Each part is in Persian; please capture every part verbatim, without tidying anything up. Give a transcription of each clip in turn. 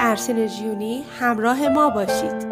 ارشین جیونی همراه ما باشید.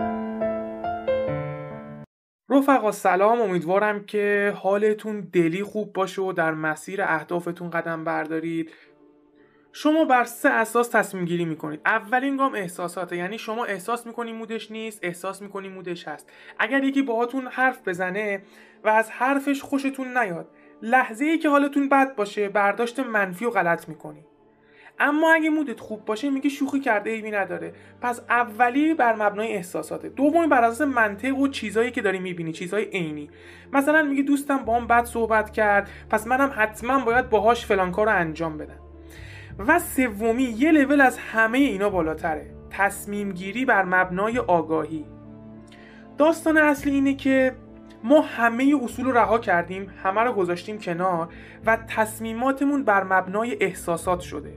رفقا سلام، امیدوارم که حالتون دلی خوب باشه و در مسیر اهدافتون قدم بردارید. شما بر سه اساس تصمیم گیری میکنید. اولین گام احساساته، یعنی شما احساس میکنی مودش نیست، احساس میکنی مودش هست. اگر یکی باهاتون حرف بزنه و از حرفش خوشتون نیاد، لحظه ای که حالتون بد باشه برداشت منفی و غلط میکنی. اما اگه مودت خوب باشه میگه شوخی کرده ایبی نداره. پس اولی بر مبنای احساساته، دومی بر اساس منطق و چیزایی که داری میبینی، چیزای عینی. مثلا میگه دوستم باهام بد صحبت کرد، پس منم حتما باید باهاش فلان کارو انجام بدم. و سومی یه لول از همه اینا بالاتره، تصمیم گیری بر مبنای آگاهی. داستان اصلی اینه که ما همه اصول رو رها کردیم، همه رو گذاشتیم کنار و تصمیماتمون بر مبنای احساسات شده.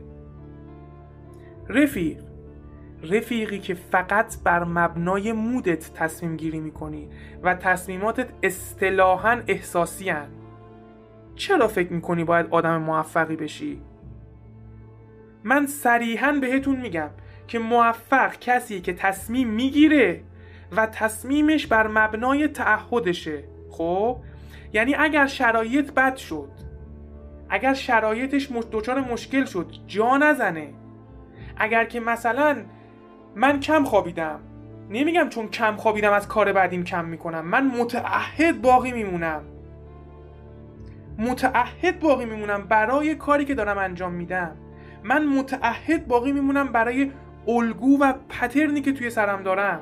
رفیق رفیقی که فقط بر مبنای مودت تصمیم گیری میکنی و تصمیماتت اصطلاحاً احساسی هن. چرا فکر میکنی باید آدم موفقی بشی؟ من صریحاً بهتون میگم که موفق کسیه که تصمیم میگیره و تصمیمش بر مبنای تعهدشه. خب یعنی اگر شرایط بد شد، اگر شرایطش دچار مشکل شد، جا نزنه. اگر که مثلا من کم خوابیدم، نمیگم چون کم خوابیدم از کار بعدیم کم میکنم، من متعهد باقی میمونم متعهد باقی میمونم برای کاری که دارم انجام میدم. من متعهد باقی میمونم برای الگو و پترنی که توی سرم دارم.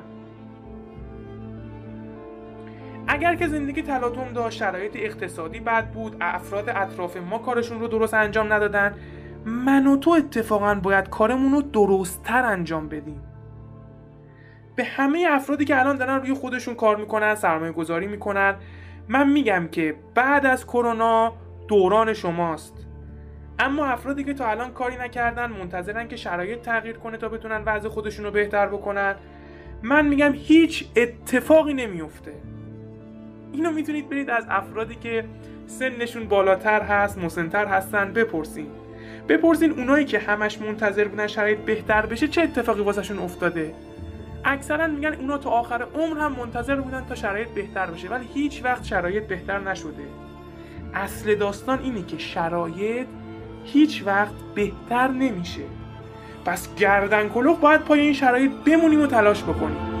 اگر که زندگی تلاطم داشت، شرایط اقتصادی بد بود، افراد اطراف ما کارشون رو درست انجام ندادن، من و تو اتفاقا باید کارمون رو درست‌تر انجام بدیم. به همه افرادی که الان دارن روی خودشون کار میکنن، سرمایه گذاری میکنن، من میگم که بعد از کرونا دوران شماست. اما افرادی که تا الان کاری نکردن، منتظرن که شرایط تغییر کنه تا بتونن وضع خودشون رو بهتر بکنن، من میگم هیچ اتفاقی نمیفته. اینو میتونید برید از افرادی که سنشون بالاتر هست، مسن‌تر هستن بپرسین. بپرسین اونایی که همش منتظر بودن شرایط بهتر بشه چه اتفاقی واسهشون افتاده. اکثرا میگن اونا تا آخر عمر هم منتظر بودن تا شرایط بهتر بشه، ولی هیچ وقت شرایط بهتر نشده. اصل داستان اینه که شرایط هیچ وقت بهتر نمیشه. پس گردن کلوف باید پای این شرایط بمونیم و تلاش بکنیم.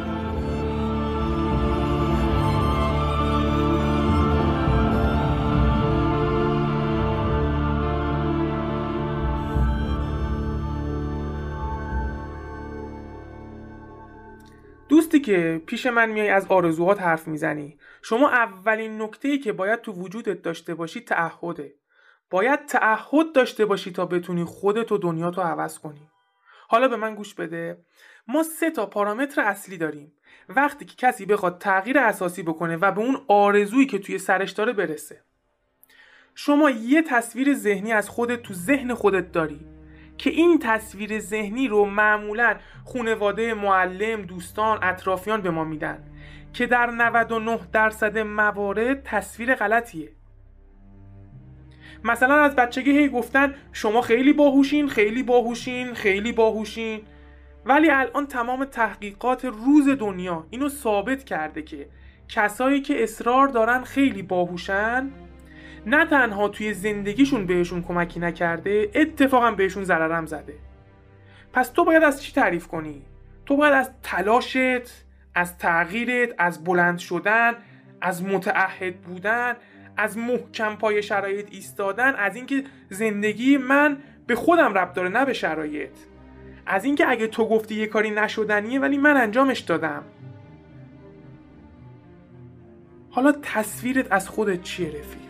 دوستی که پیش من میای از آرزوهات حرف میزنی، شما اولین نکته‌ای که باید تو وجودت داشته باشی تعهده. باید تعهد داشته باشی تا بتونی خودت و دنیاتو عوض کنی. حالا به من گوش بده. ما سه تا پارامتر اصلی داریم وقتی که کسی بخواد تغییر اساسی بکنه و به اون آرزویی که توی سرش داره برسه. شما یه تصویر ذهنی از خودت تو ذهن خودت داری که این تصویر ذهنی رو معمولاً خانواده، معلم، دوستان، اطرافیان به ما میدن که در نود و نه درصد موارد تصویر غلطیه. مثلا از بچگی هی گفتن شما خیلی باهوشین، خیلی باهوشین، خیلی باهوشین، ولی الان تمام تحقیقات روز دنیا اینو ثابت کرده که کسایی که اصرار دارن خیلی باهوشن، نه تنها توی زندگیشون بهشون کمکی نکرده، اتفاقا بهشون ضررم زده. پس تو باید از چی تعریف کنی؟ تو باید از تلاشت، از تغییرت، از بلند شدن، از متعهد بودن، از محکم پای شرایط ایستادن، از اینکه زندگی من به خودم ربط داره نه به شرایط، از اینکه اگه تو گفتی یه کاری نشدنیه ولی من انجامش دادم. حالا تصویرت از خودت چیه رفیق؟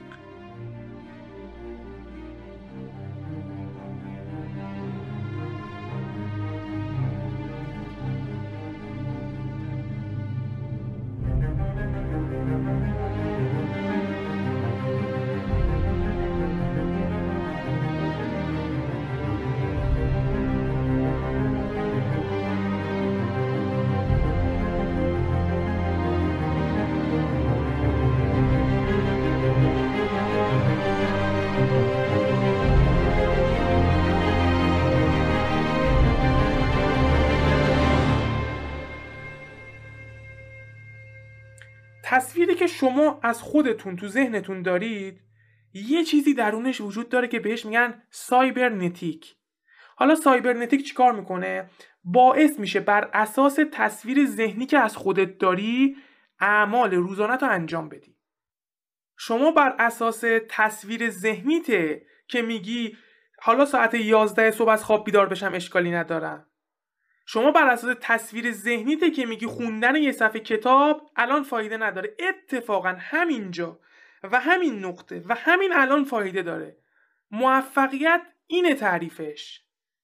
تصویری که شما از خودتون تو ذهنتون دارید یه چیزی درونش وجود داره که بهش میگن سایبرنتیک. حالا سایبرنتیک چیکار میکنه؟ باعث میشه بر اساس تصویر ذهنی که از خودت داری اعمال روزانه رو انجام بدی. شما بر اساس تصویر ذهنیته که میگی حالا ساعت یازده صبح از خواب بیدار بشم اشکالی ندارم. شما بر اساس تصویر ذهنیته که میگی خوندن یه صفحه کتاب الان فایده نداره. اتفاقا همینجا و همین نقطه و همین الان فایده داره. موفقیت اینه تعریفش.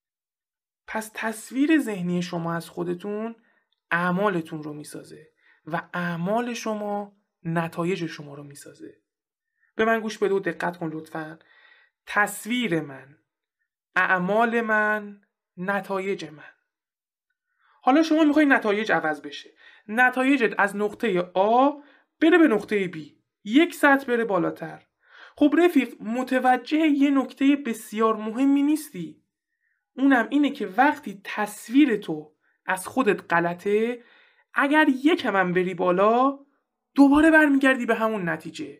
پس تصویر ذهنی شما از خودتون اعمالتون رو میسازه و اعمال شما نتایج شما رو میسازه. به من گوش بده و دقت کن لطفاً. تصویر من، اعمال من، نتایج من. حالا شما میخوای نتایج عوض بشه. نتایجت از نقطه آ بره به نقطه بی، یک سطح بره بالاتر. خب رفیق، متوجه یه نکته بسیار مهمی نیستی؟ اونم اینه که وقتی تصویر تو از خودت غلطه، اگر یکم هم بری بالا دوباره برمیگردی به همون نتیجه.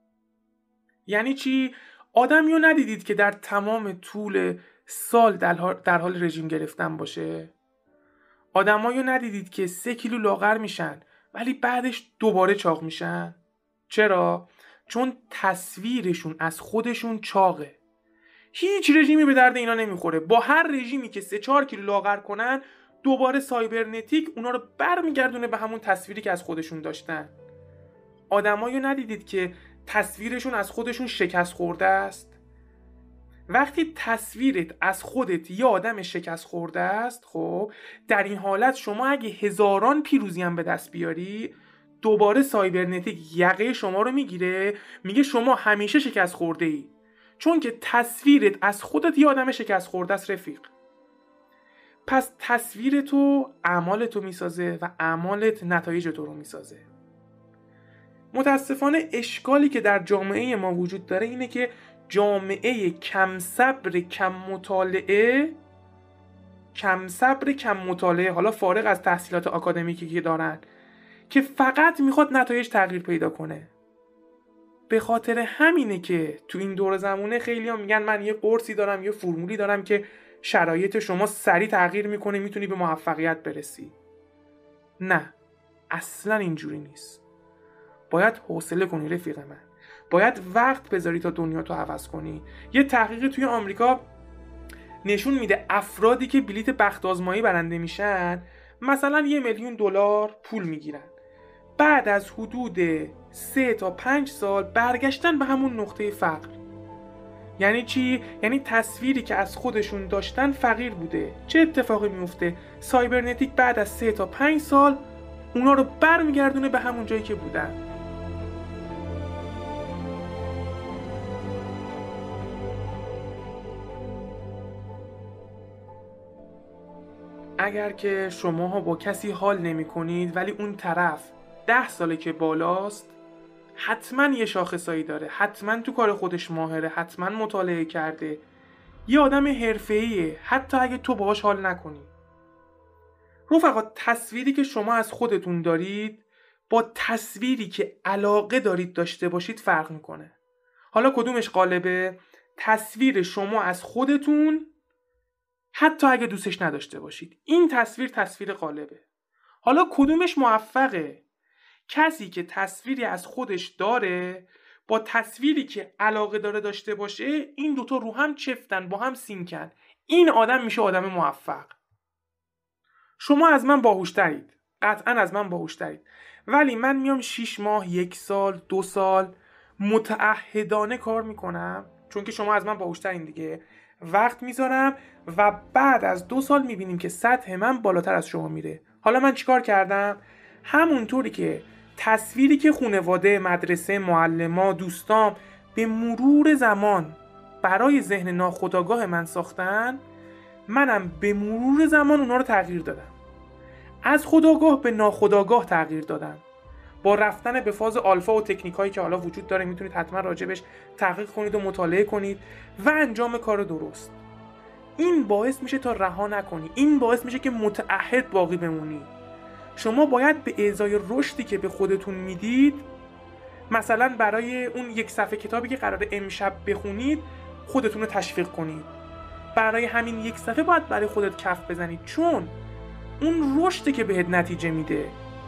یعنی چی؟ آدمیو ندیدید که در تمام طول سال در حال رژیم گرفتن باشه؟ آدمایو ندیدید که سه کیلو لاغر میشن ولی بعدش دوباره چاق میشن؟ چرا؟ چون تصویرشون از خودشون چاقه. هیچ رژیمی به درد اینا نمیخوره. با هر رژیمی که سه چهار کیلو لاغر کنن دوباره سایبرنتیک اونا رو برمیگردونه به همون تصویری که از خودشون داشتن. آدمایو ندیدید که تصویرشون از خودشون شکست خورده است؟ وقتی تصویرت از خودت یه آدم شکست خورده است، خب در این حالت شما اگه هزاران پیروزی هم به دست بیاری، دوباره سایبرنتیک یقه شما رو میگیره، میگه شما همیشه شکست خورده ای، چون که تصویرت از خودت یه آدم شکست خورده است رفیق. پس تصویر تو اعمالتو میسازه و اعمالت نتایج تو رو میسازه. متاسفانه اشکالی که در جامعه ما وجود داره اینه که جامعه کم صبر کم مطالعه کم صبر کم مطالعه حالا فارغ از تحصیلات آکادمیکی که دارن، که فقط میخواد نتایج تغییر پیدا کنه. به خاطر همینه که تو این دور زمونه خیلی ها میگن من یه قرصی دارم، یه فرمولی دارم که شرایط شما سریع تغییر میکنه، میتونی به موفقیت برسی. نه، اصلا اینجوری نیست. باید حوصله کنی رفیق من. باید وقت بذاری تا دنیا تو عوض کنی. یه تحقیق توی آمریکا نشون میده افرادی که بلیت بخت آزمایی برنده میشن مثلا یه میلیون دلار پول میگیرن، بعد از حدود سه تا پنج سال برگشتن به همون نقطه فقر. یعنی چی؟ یعنی تصویری که از خودشون داشتن فقیر بوده. چه اتفاقی میفته؟ سایبرنتیک بعد از سه تا پنج سال اونا رو برمیگردونه به همون جایی که بودن. اگر که شماها با کسی حال نمی کنید ولی اون طرف ده ساله که بالاست، حتما یه شاخصایی داره، حتما تو کار خودش ماهره، حتما مطالعه کرده، یه آدم حرفه‌ایه، حتی اگه تو باهاش حال نکنی. رفقا، تصویری که شما از خودتون دارید با تصویری که علاقه دارید داشته باشید فرق میکنه. حالا کدومش غالبه؟ تصویر شما از خودتون حتی اگه دوستش نداشته باشید، این تصویر تصویر غالبه. حالا کدومش موفقه؟ کسی که تصویری از خودش داره با تصویری که علاقه داره داشته باشه، این دوتا رو هم چفتن، با هم سینکن، این آدم میشه آدم موفق. شما از من باهوشترید، قطعا از من باهوشترید، ولی من میام شیش ماه، یک سال، دو سال متعهدانه کار میکنم، چون که شما از من باهوشترین دیگه، وقت میذارم و بعد از دو سال میبینیم که سطح من بالاتر از شما میره. حالا من چیکار کردم؟ همونطوری که تصویری که خانواده، مدرسه، معلما، دوستام به مرور زمان برای ذهن ناخودآگاه من ساختن، منم به مرور زمان اونا رو تغییر دادم. از خودآگاه به ناخودآگاه تغییر دادم. با رفتن به فاز آلفا و تکنیکایی که حالا وجود داره، میتونید حتما راجبش تحقیق کنید و مطالعه کنید و انجام کار درست. این باعث میشه تا رها نکنی، این باعث میشه که متعهد باقی بمونی. شما باید به ازای رشدی که به خودتون میدید، مثلا برای اون یک صفحه کتابی که قراره امشب بخونید خودتون رو تشویق کنید. برای همین یک صفحه باید برای خودت کف بزنید، چون اون رشدی که بهت نتیجه میده.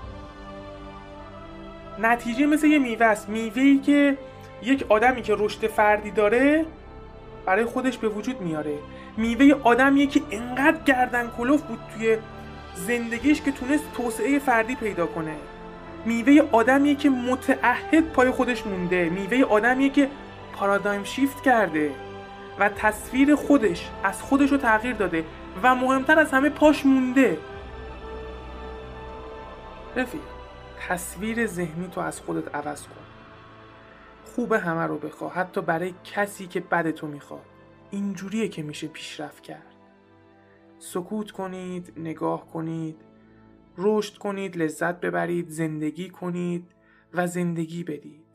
نتیجه مثل یه میوه است. میوه‌ای که یک آدمی که رشد فردی داره برای خودش به وجود میاره. میوه آدمیه که انقدر گردن کلوف بود توی زندگیش که تونست توسعه فردی پیدا کنه. میوه آدمیه که متعهد پای خودش مونده. میوه آدمیه که پارادایم شیفت کرده و تصویر خودش از خودش رو تغییر داده و مهمتر از همه پاش مونده. رفیق، تصویر ذهنی تو از خودت عوض کن. خوب همه رو بخواه، حتی برای کسی که بد تو میخواد. اینجوریه که میشه پیشرفت کرد. سکوت کنید، نگاه کنید، رشد کنید، لذت ببرید، زندگی کنید و زندگی بدید.